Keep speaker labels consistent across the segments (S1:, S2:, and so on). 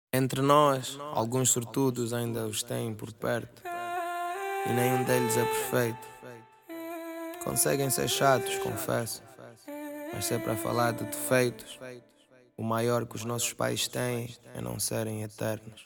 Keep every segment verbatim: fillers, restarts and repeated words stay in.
S1: Entre nós, alguns sortudos ainda os têm por perto, e nenhum deles é perfeito. Conseguem ser chatos, confesso, mas se é para falar de defeitos, o maior que os nossos pais têm é não serem eternos.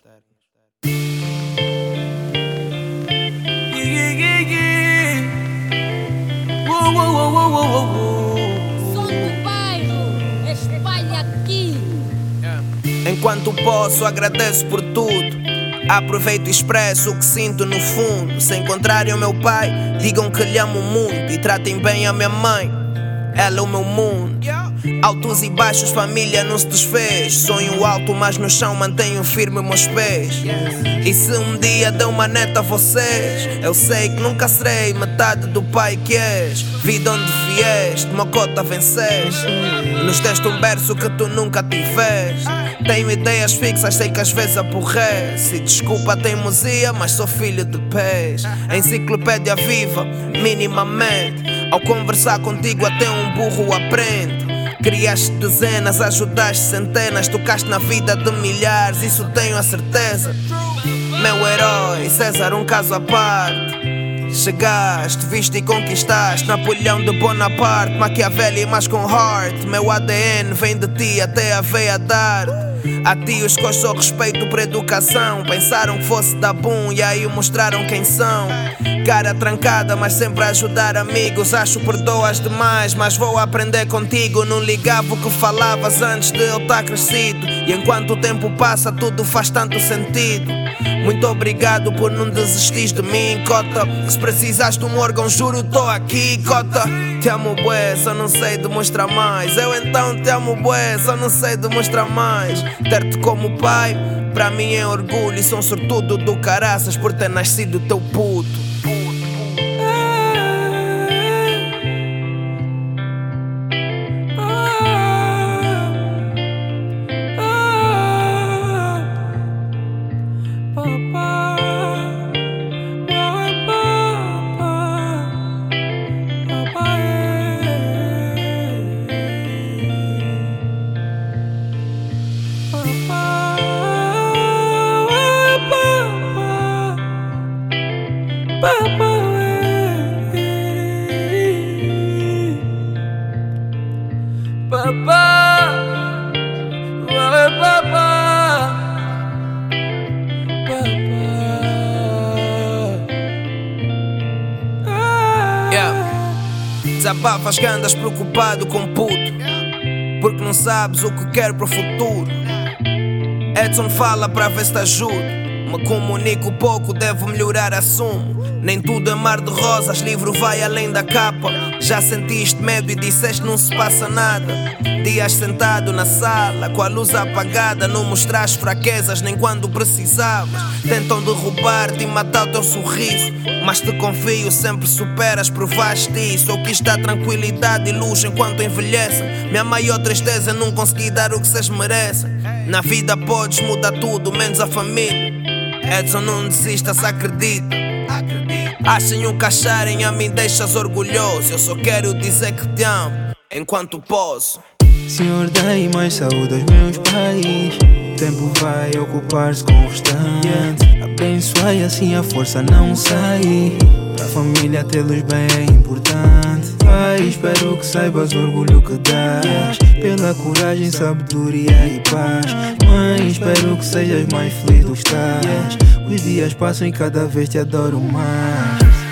S2: Yeah, yeah, yeah. Uou, uou, uou, uou, uou, uou.
S3: Som do bairro, espalha aqui.
S1: Enquanto posso, agradeço por tudo. Aproveito e expresso o que sinto no fundo. Se encontrarem o meu pai, digam que lhe amo muito e tratem bem a minha mãe. Ela é o meu mundo. Altos e baixos, família não se desfez. Sonho alto, mas no chão mantenho firme meus pés. E se um dia der uma neta a vocês, eu sei que nunca serei metade do pai que és. Vida onde vieste, uma cota venceste. Nos deste um berço que tu nunca tiveste. Tenho ideias fixas, sei que às vezes aborrece. Desculpa a teimosia, mas sou filho de pés. Enciclopédia viva, minimamente. Ao conversar contigo até um burro aprende. Criaste dezenas, ajudaste centenas, tocaste na vida de milhares, isso tenho a certeza. Meu herói, César, um caso à parte. Chegaste, viste e conquistaste, Napoleão de Bonaparte, Maquiavelli mas com heart. Meu A D N vem de ti até a veia dar. A tios que só respeito por educação, pensaram que fosse da boom e aí mostraram quem são. Cara trancada, mas sempre a ajudar amigos. Acho perdoas demais, mas vou aprender contigo. Não ligava o que falavas antes de eu estar crescido. E enquanto o tempo passa, tudo faz tanto sentido. Muito obrigado por não desistir de mim, cota. Se precisaste de um órgão, juro, tô aqui, cota. Te amo bué, só não sei demonstrar mais. Eu então te amo bué, só não sei demonstrar mais. Ter-te como pai, pra mim é orgulho. E sou um sortudo do caraças por ter nascido teu puto. Desabafas que andas preocupado com puto, porque não sabes o que quero para o futuro. Edson fala para ver se te ajudo. Me comunico pouco, devo melhorar, assumo. Nem tudo é mar de rosas, livro vai além da capa. Já sentiste medo e disseste não se passa nada. Dias sentado na sala, com a luz apagada. Não mostraste fraquezas nem quando precisavas. Tentam derrubar-te e matar o teu sorriso, mas te confio, sempre superas, provaste isso. Eu quis dar tranquilidade e luz enquanto envelhecem. Minha maior tristeza é não conseguir dar o que vocês merecem. Na vida podes mudar tudo, menos a família. Edson, não desista, se acredita. Achem o que acharem, a mim deixas orgulhoso. Eu só quero dizer que te amo, enquanto posso.
S4: Senhor, dai mais saúde aos meus pais. O tempo vai ocupar-se com o restante. Abençoai assim a força não sai. Para a família tê-los bem é importante. Pai, espero que saibas o orgulho que dás, pela coragem, sabedoria e paz. Mãe, espero que sejas mais feliz do que estás. Os dias passam e cada vez te adoro mais.